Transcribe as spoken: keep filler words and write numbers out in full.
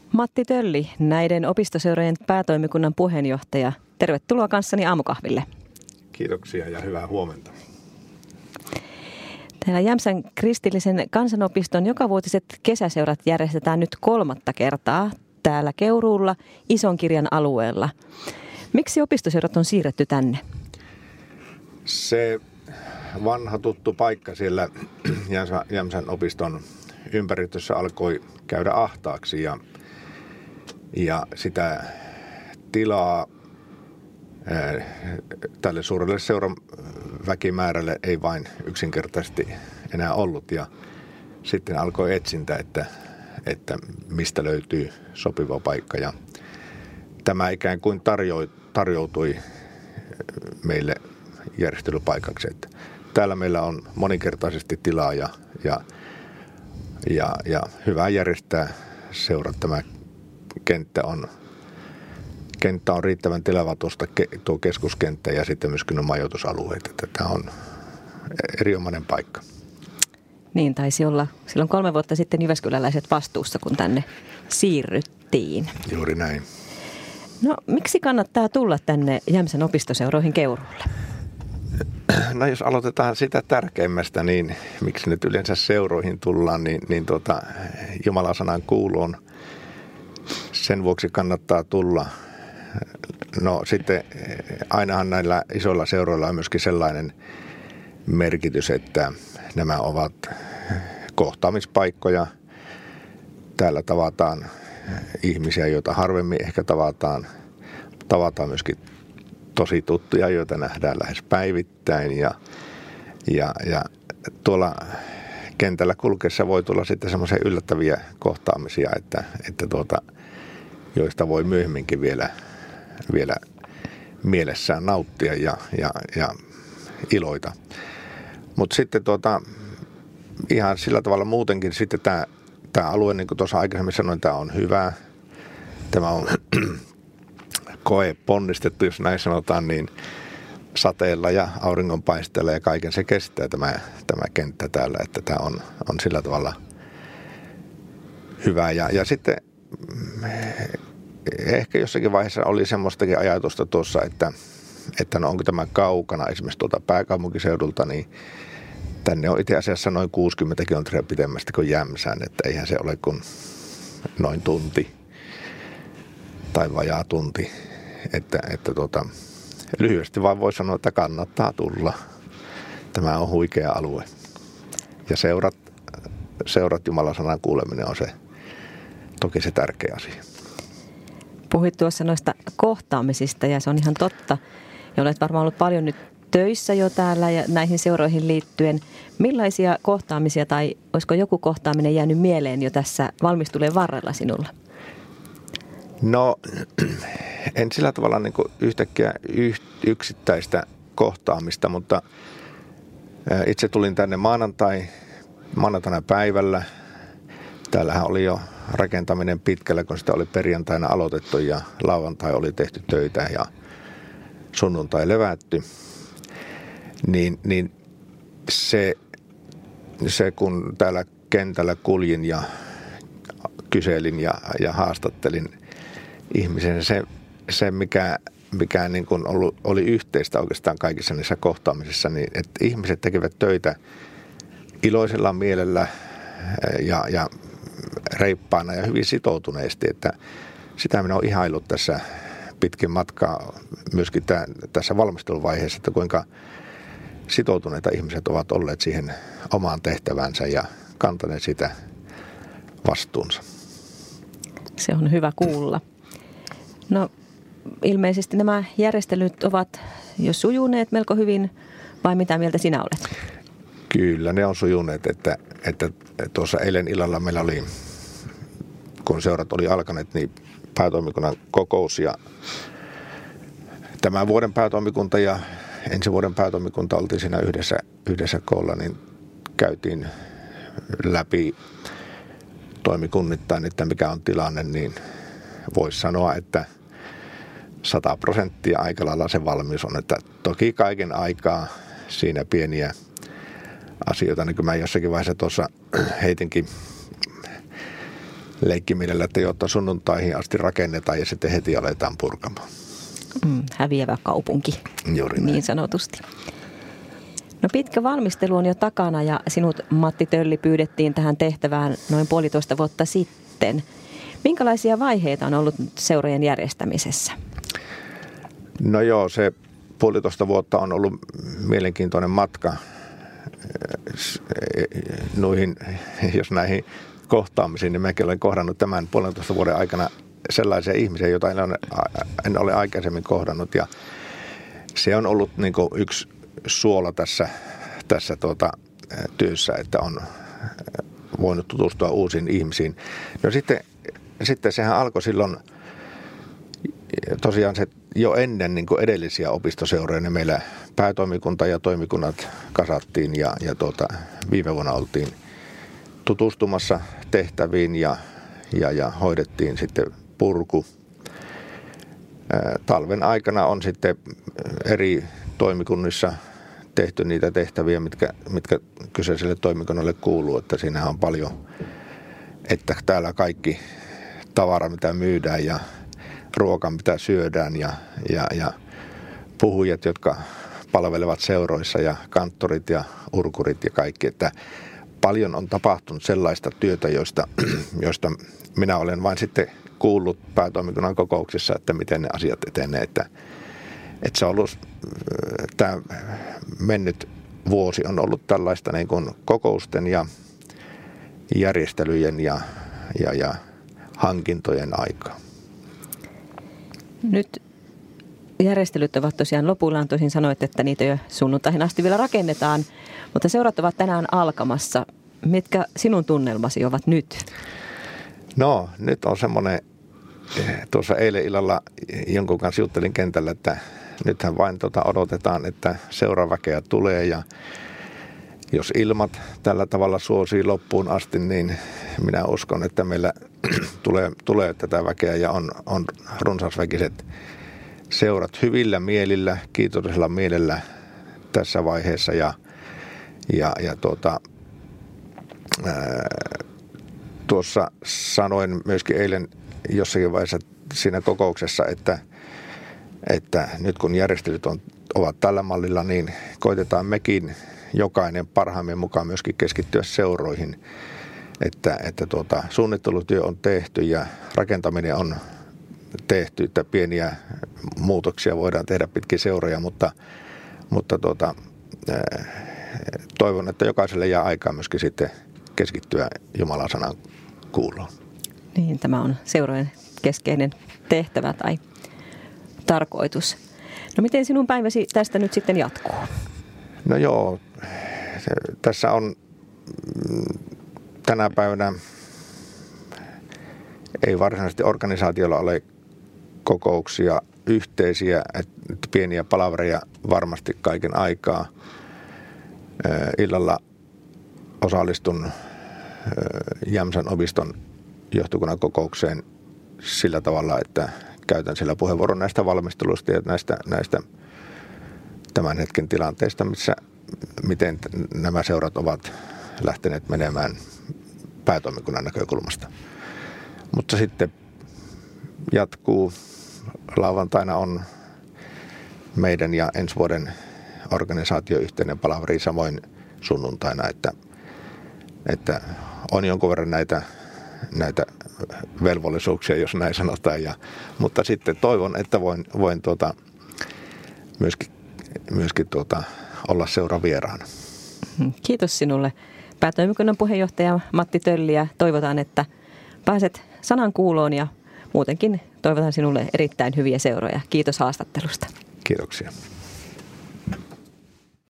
Matti Tölli, näiden opistoseurojen päätoimikunnan puheenjohtaja. Tervetuloa kanssani aamukahville. Kiitoksia ja hyvää huomenta. Täällä Jämsän kristillisen kansanopiston jokavuotiset kesäseurat järjestetään nyt kolmatta kertaa täällä Keuruulla Isonkirjan alueella. Miksi opistoseurat on siirretty tänne? Se vanha tuttu paikka siellä Jämsän opiston ympäristössä alkoi käydä ahtaaksi ja, ja sitä tilaa ää, tälle suurelle seuran väkimäärälle ei vain yksinkertaisesti enää ollut ja sitten alkoi etsintä, että, että mistä löytyy sopiva paikka ja tämä ikään kuin tarjoi, tarjoutui meille järjestelypaikaksi. Että täällä meillä on moninkertaisesti tilaa ja, ja, ja, ja hyvä järjestää seurat. Tämä kenttä on, kenttä on riittävän tilava tuosta tuo keskuskenttä ja sitten myöskin nuo majoitusalueet. Että tämä on erinomainen paikka. Niin taisi olla silloin kolme vuotta sitten jyväskyläläiset vastuussa, kun tänne siirryttiin. Juuri näin. No miksi kannattaa tulla tänne Jämsän opistoseuroihin Keuruulle? No jos aloitetaan sitä tärkeimmästä, niin miksi nyt yleensä seuroihin tullaan, niin, niin tuota, Jumalan sanan kuuloon sen vuoksi kannattaa tulla. No sitten ainahan näillä isoilla seuroilla on myöskin sellainen merkitys, että nämä ovat kohtaamispaikkoja. Täällä tavataan ihmisiä, joita harvemmin ehkä tavataan. Tavataan myöskin tosi tuttuja, joita nähdään lähes päivittäin. Ja, ja, ja tuolla kentällä kulkeessa voi tulla sitten semmoisia yllättäviä kohtaamisia, että, että tuota, joista voi myöhemminkin vielä, vielä mielessään nauttia ja, ja, ja iloita. Mutta sitten tuota, ihan sillä tavalla muutenkin sitten tämä Tämä alue, niin kuin tuossa aikaisemmin sanoin, tämä on hyvä. Tämä on koe ponnistettu, jos näin sanotaan, niin sateella ja auringonpaisteella ja kaiken se kestää tämä, tämä kenttä täällä, että tämä on, on sillä tavalla hyvä. Ja, ja sitten ehkä jossakin vaiheessa oli semmoistakin ajatusta tuossa, että, että no onko tämä kaukana esimerkiksi tuolta pääkaupunkiseudulta, niin tänne on itse asiassa noin kuusikymmentä kilometriä pitemmästä kuin Jämsään, että eihän se ole kuin noin tunti tai vajaa tunti. Että, että tuota, lyhyesti vaan voi sanoa, että kannattaa tulla. Tämä on huikea alue. Ja seurat, seurat Jumalan sanan kuuleminen on se, toki se tärkeä asia. Puhuit tuossa noista kohtaamisista ja se on ihan totta. Ja olet varmaan ollut paljon nyt töissä jo täällä ja näihin seuroihin liittyen. Millaisia kohtaamisia tai olisiko joku kohtaaminen jäänyt mieleen jo tässä valmistuleen varrella sinulla? No en sillä tavalla niin kuin yhtäkkiä yksittäistä kohtaamista, mutta itse tulin tänne maanantai, maanantaina päivällä. Täällähän oli jo rakentaminen pitkällä, kun sitä oli perjantaina aloitettu ja lauantai oli tehty töitä ja sunnuntai levätty. Niin, niin se, se, kun täällä kentällä kuljin ja kyselin ja, ja haastattelin ihmisen, se, se mikä, mikä niin kuin ollut, oli yhteistä oikeastaan kaikissa niissä kohtaamisissa, niin että ihmiset tekevät töitä iloisella mielellä ja, ja reippaana ja hyvin sitoutuneesti, että sitä minä olen ihaillut tässä pitkin matkaa myöskin tämän, tässä valmisteluvaiheessa, että kuinka sitoutuneita ihmiset ovat olleet siihen omaan tehtävänsä ja kantaneet sitä vastuunsa. Se on hyvä kuulla. No ilmeisesti nämä järjestelyt ovat jo sujuneet melko hyvin, vai mitä mieltä sinä olet? Kyllä, ne on sujuneet, että, että tuossa eilen illalla meillä oli, kun seurat oli alkaneet, niin päätoimikunnan kokous ja tämän vuoden päätoimikunta ja ensi vuoden päätoimikunta oltiin siinä yhdessä, yhdessä koolla, niin käytiin läpi toimikunnittain, että mikä on tilanne, niin voisi sanoa, että sata prosenttia aika lailla se valmius on, että toki kaiken aikaa siinä pieniä asioita, niin kuin mä jossakin vaiheessa tuossa heitinkin leikkimielellä, että jotta sunnuntaihin asti rakennetaan ja sitten heti aletaan purkamaan. Mm, häviävä kaupunki, Juuri niin sanotusti. No pitkä valmistelu on jo takana ja sinut, Matti Tölli, pyydettiin tähän tehtävään noin puolitoista vuotta sitten. Minkälaisia vaiheita on ollut seurojen järjestämisessä? No joo, se puolitoista vuotta on ollut mielenkiintoinen matka noihin, jos näihin kohtaamisiin, niin mäkin olen kohdannut tämän puolentoista vuoden aikana sellaisia ihmisiä, joita en ole, en ole aikaisemmin kohdannut. Ja se on ollut niin kuin yksi suola tässä, tässä tuota, työssä, että on voinut tutustua uusiin ihmisiin. No sitten, sitten sehän alkoi silloin tosiaan se jo ennen niin kuin edellisiä opistoseuroja, niin meillä päätoimikunta ja toimikunnat kasattiin ja, ja tuota, viime vuonna oltiin tutustumassa tehtäviin ja, ja, ja hoidettiin sitten purku. Talven aikana on sitten eri toimikunnissa tehty niitä tehtäviä, mitkä, mitkä kyseiselle toimikunnalle kuuluu, että siinä on paljon, että täällä kaikki tavara, mitä myydään ja ruoka, mitä syödään ja, ja, ja puhujat, jotka palvelevat seuroissa ja kanttorit ja urkurit ja kaikki, että paljon on tapahtunut sellaista työtä, joista, joista minä olen vain sitten kuullut päätoimikunnan kokouksissa, että miten ne asiat etenee, että, että se on ollut, tämä mennyt vuosi on ollut tällaista niin kuin kokousten ja järjestelyjen ja, ja, ja hankintojen aikaa. Nyt järjestelyt ovat tosiaan lopullaan, toisin sanoit, että niitä jo sunnuntaihin asti vielä rakennetaan, mutta seurat ovat tänään alkamassa. Mitkä sinun tunnelmasi ovat nyt? No, nyt on semmoinen, tuossa eilen illalla jonkun kanssa juttelin kentällä, että nythän vain tota odotetaan, että seuraväkeä tulee ja jos ilmat tällä tavalla suosii loppuun asti, niin minä uskon, että meillä tulee, tulee tätä väkeä ja on, on runsasväkiset seurat hyvillä mielillä, kiitollisella mielellä tässä vaiheessa ja, ja, ja tuota, ää, tuossa sanoin myöskin eilen jossakin vaiheessa siinä kokouksessa, että, että nyt kun järjestelyt on, ovat tällä mallilla, niin koitetaan mekin jokainen parhaamme mukaan myöskin keskittyä seuroihin, että, että tuota, suunnittelutyö on tehty ja rakentaminen on tehty, että pieniä muutoksia voidaan tehdä pitkin seuroja, mutta, mutta tuota, toivon, että jokaiselle jää aikaa myöskin sitten keskittyä Jumalan sanan kuuloon. Niin, tämä on seurojen keskeinen tehtävä tai tarkoitus. No miten sinun päiväsi tästä nyt sitten jatkuu? No joo, tässä on tänä päivänä ei varsinaisesti organisaatiolla ole kokouksia yhteisiä, että pieniä palavereja varmasti kaiken aikaa. Illalla osallistun Jämsän opiston johtokunnan kokoukseen sillä tavalla, että käytän siellä puheenvuoron näistä valmisteluista ja näistä, näistä tämän hetken tilanteista, missä, miten nämä seurat ovat lähteneet menemään päätoimikunnan näkökulmasta. Mutta sitten jatkuu, lauantaina on meidän ja ensi vuoden organisaatioyhteinen palaveri samoin sunnuntaina, että, että on jonkun verran näitä, näitä velvollisuuksia, jos näin sanotaan. Ja, mutta sitten toivon, että voin, voin tuota, myöskin, myöskin tuota, olla seuravieraana. Kiitos sinulle, päätoimikunnan puheenjohtaja Matti Tölli, ja toivotaan, että pääset sanan kuuloon ja muutenkin toivotan sinulle erittäin hyviä seuroja. Kiitos haastattelusta. Kiitoksia.